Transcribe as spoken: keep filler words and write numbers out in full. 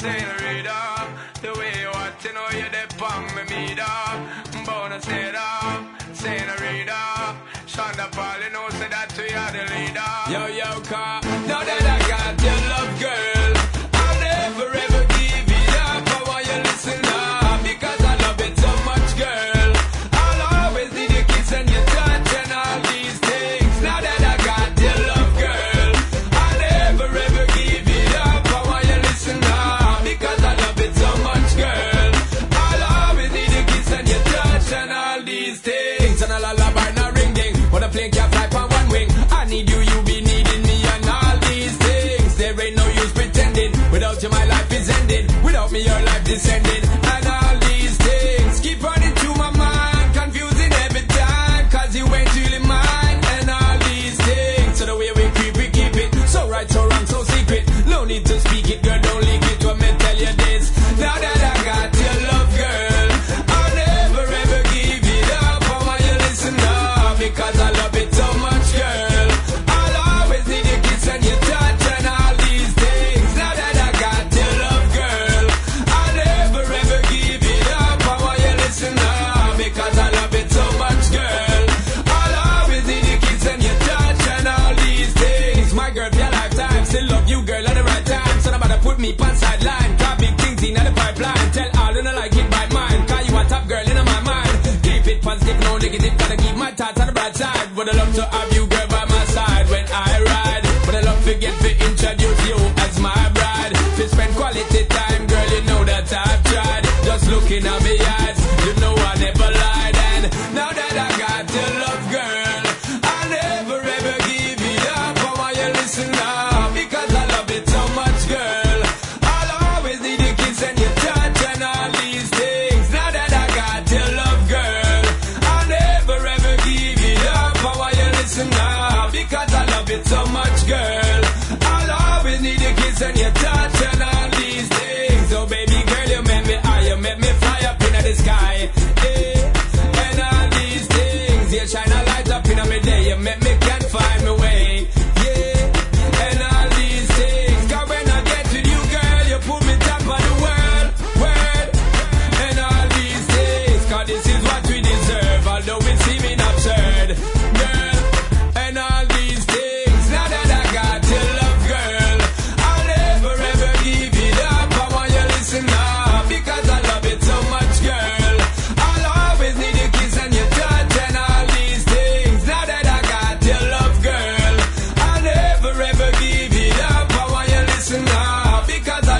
senorita. The way you want to know you're the pang me meter. Bona say that, senorita. Shonda Paul, you know, say that we are the leader. Yo, yo, car. Now that I got your love, girl, I'll never ever give it up. I want you listen up, because I love it so much, girl. I'll always need your kiss and your touch and all these things. Now that I got your love, girl, I'll never ever give it up. I want you listen up, because I love it so much, girl. I'll always need your kiss and your touch and all these things. And a lullaby, no ring ding, but a plane can't fly on one wing. I need you, you be needing me and all these things. There ain't no use pretending. Without you my life is ending. Without me your life descending. And all these things keep running through my mind, confusing every time, cause you ain't really mine. And all these things, so the way we creep, we keep it. So right, so wrong, so secret. No need to speak it, girl, don't leak it. Let me tell you this. Now that I got your love, girl, I'll never ever give it up. I want you listen up, because I love it so much, girl. I'll always need your kiss and your touch and all these things. Now that I got your love, girl, I'll never ever give it up. I want you listen up, because I love it so much, girl. I'll always need your kiss and your touch and all these things. My girl, for your lifetime, still love you, girl, at the right time. So nobody put me on sideline, got big things in the pipeline. Tell all you know like it by mine, cause you a top girl in my mind. Keep it positive, no negative, gotta keep my thoughts on the bright side. Would I love to have you, girl, by my side when I ride. Would I love to get to introduce you as my bride. To spend quality time, girl, you know that I've tried. Just looking at me eyes, you know I never lied. And now that I got your love, girl, I'll never ever give it up. I want you listen up, because I love it so much, girl. I'll always need your kiss and your touch and all these things. Now that I got your love, girl, I'll never ever give it up. I want you listen up, because I love it so much, girl. I'll always need your kiss and your touch and all these things. Oh baby girl, you make me high, you make me fly up in the sky, yeah. And all these things, you shine a light up in my day. You make me can't find my way, yeah. And all these things, cause when I get with you, girl, you put me top of the world, world. And all these things, cause this is what we deserve, although it seeming absurd, girl. And all these things, now that I got your love, girl, I'll never ever give it up. I want you listen up, because I love it so much, girl. I'll always need your kiss and your touch and all these things. Now that I got your love, girl, I'll never ever give it up. I want you listen up, because